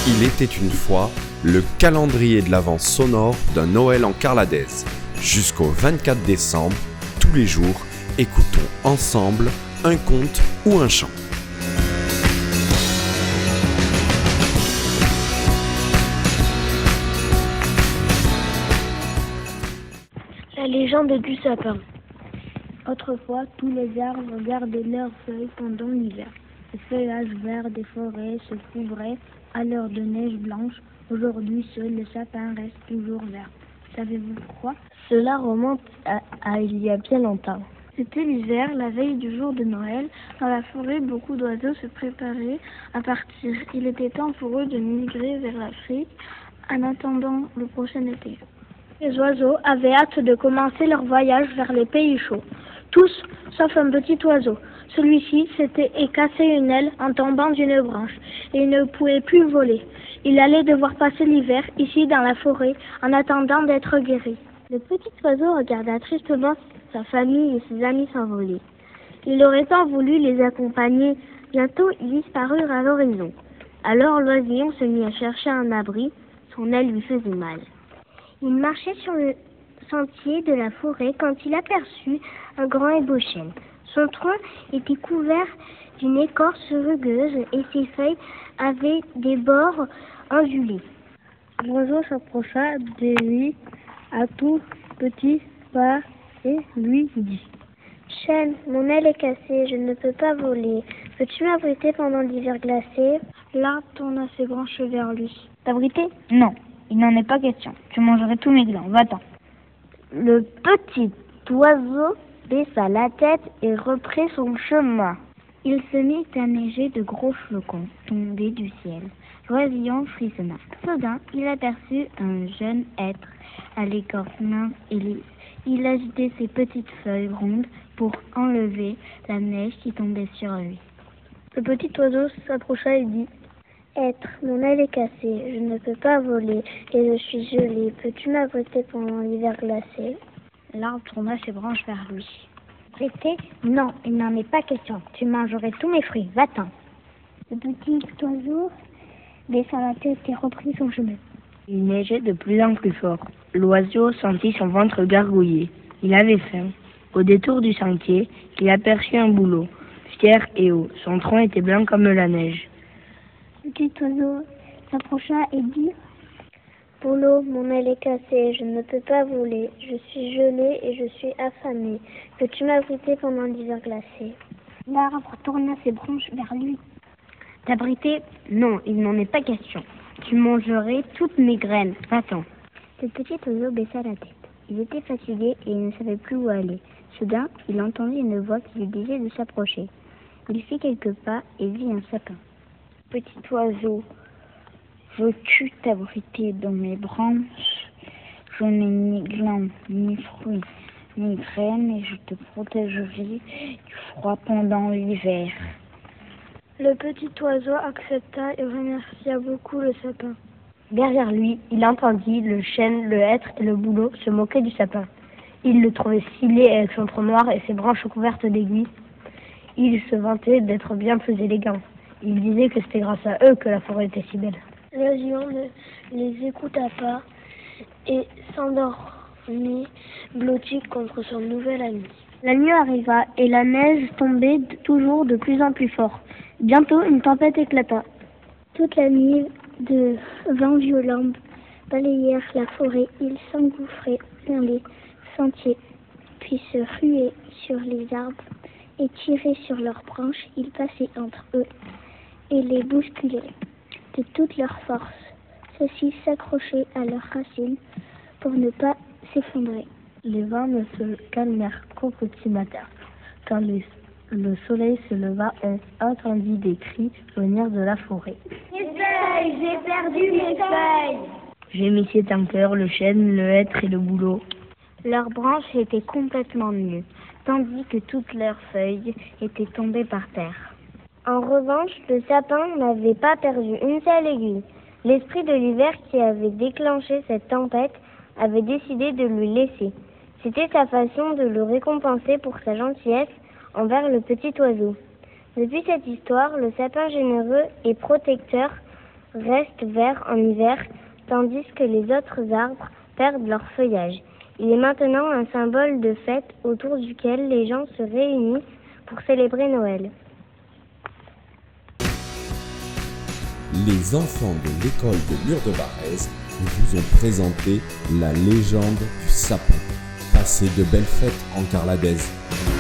Il était une fois le calendrier de l'Avent sonore d'un Noël en Carladaise. Jusqu'au 24 décembre, tous les jours, écoutons ensemble un conte ou un chant. La légende du sapin. Autrefois, tous les arbres gardaient leurs feuilles pendant l'hiver. Le feuillage vert des forêts se couvrait alors de neige blanche. Aujourd'hui, seul le sapin reste toujours vert. Savez-vous pourquoi? Cela remonte à il y a bien longtemps. C'était l'hiver, la veille du jour de Noël. Dans la forêt, beaucoup d'oiseaux se préparaient à partir. Il était temps pour eux de migrer vers l'Afrique en attendant le prochain été. Les oiseaux avaient hâte de commencer leur voyage vers les pays chauds. Tous, sauf un petit oiseau. Celui-ci s'était cassé une aile en tombant d'une branche et il ne pouvait plus voler. Il allait devoir passer l'hiver ici dans la forêt en attendant d'être guéri. Le petit oiseau regarda tristement sa famille et ses amis s'envoler. Il aurait tant voulu les accompagner. Bientôt, ils disparurent à l'horizon. Alors l'oisillon se mit à chercher un abri. Son aile lui faisait mal. Il marchait sur le sentier de la forêt quand il aperçut un grand et beau chêne. Son tronc était couvert d'une écorce rugueuse et ses feuilles avaient des bords ondulés. L'oiseau s'approcha de lui à tout petit pas et lui dit: « Chêne, mon aile est cassée, je ne peux pas voler. Peux-tu m'abriter pendant l'hiver glacé ?» L'arbre tourna ses branches vers lui. « T'abriter ? Non, il n'en est pas question. Tu mangerais tous mes glands, va-t'en. » Le petit oiseau baissa la tête et reprit son chemin. Il se mit à neiger de gros flocons tombés du ciel. L'oisillon frissonna. Soudain, il aperçut un jeune être à l'écorce mince et lisse. Il agitait ses petites feuilles rondes pour enlever la neige qui tombait sur lui. Le petit oiseau s'approcha et dit: « Être, mon aile est cassée, je ne peux pas voler et je suis gelé. Peux-tu m'abriter pendant l'hiver glacé ?» L'arbre tourna ses branches vers lui. « Abriter ? Non, il n'en est pas question. Tu mangerais tous mes fruits, va-t'en. » Le petit oiseau baissa la tête et reprit son chemin. Il neigeait de plus en plus fort. L'oiseau sentit son ventre gargouiller. Il avait faim. Au détour du sentier, il aperçut un bouleau, fier et haut. Son tronc était blanc comme la neige. Le petit oiseau s'approcha et dit: « Bouleau, mon aile est cassée, je ne peux pas voler. Je suis gelé et je suis affamé. Peux-tu m'abriter pendant l'hiver glacé ?» L'arbre tourna ses branches vers lui. « T'abriter ? Non, il n'en est pas question. Tu mangerais toutes mes graines. Va-t'en. » Le petit oiseau baissa la tête. Il était fatigué et il ne savait plus où aller. Soudain, il entendit une voix qui lui disait de s'approcher. Il fit quelques pas et vit un sapin. « Petit oiseau, veux-tu t'abriter dans mes branches? Je n'ai ni glands, ni fruits, ni graines et je te protégerai du froid pendant l'hiver. » Le petit oiseau accepta et remercia beaucoup le sapin. Derrière lui, il entendit le chêne, le hêtre et le bouleau se moquer du sapin. Il le trouvait si laid avec son tronc noir et ses branches couvertes d'aiguilles. Il se vantait d'être bien plus élégant. Il disait que c'était grâce à eux que la forêt était si belle. L'oisillon ne les écouta pas et s'endormit blotti contre son nouvel ami. La nuit arriva et la neige tombait toujours de plus en plus fort. Bientôt, une tempête éclata. Toute la nuit, de vents violents balayèrent la forêt. Ils s'engouffraient dans les sentiers, puis se ruaient sur les arbres et tiraient sur leurs branches. Ils passaient entre eux et les bousculaient de toute leur force. Ceux-ci s'accrochaient à leurs racines pour ne pas s'effondrer. Les vents ne se calmèrent qu'au petit matin. Quand le soleil se leva, on entendit des cris venir de la forêt. « Mes feuilles, j'ai perdu mes feuilles !» Gémissaient en chœur le chêne, le hêtre et le bouleau. Leurs branches étaient complètement nues, tandis que toutes leurs feuilles étaient tombées par terre. En revanche, le sapin n'avait pas perdu une seule aiguille. L'esprit de l'hiver qui avait déclenché cette tempête avait décidé de le laisser. C'était sa façon de le récompenser pour sa gentillesse envers le petit oiseau. Depuis cette histoire, le sapin généreux et protecteur reste vert en hiver, tandis que les autres arbres perdent leur feuillage. Il est maintenant un symbole de fête autour duquel les gens se réunissent pour célébrer Noël. Les enfants de l'école de Mur de Varèse vous ont présenté la légende du sapin. Passez de belles fêtes en Carladèze.